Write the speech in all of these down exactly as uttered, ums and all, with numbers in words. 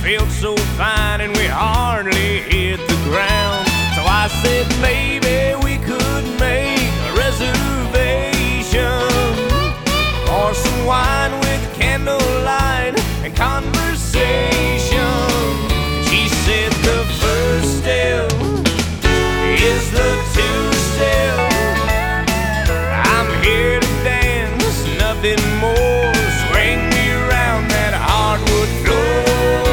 felt so fine and we hardly hit the ground. So I said, maybe we could make a reservation for some wine with candlelight and conversation. She said the first step is the two-step. I'm here to dance, nothing more. Swing me around that hardwood floor.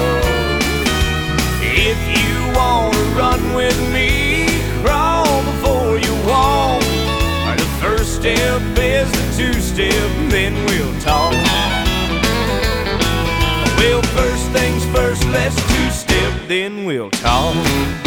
If you wanna run with me, crawl before you walk. The first step is the two-step, then we'll talk. Well, first things first, let's two-step, then we'll talk.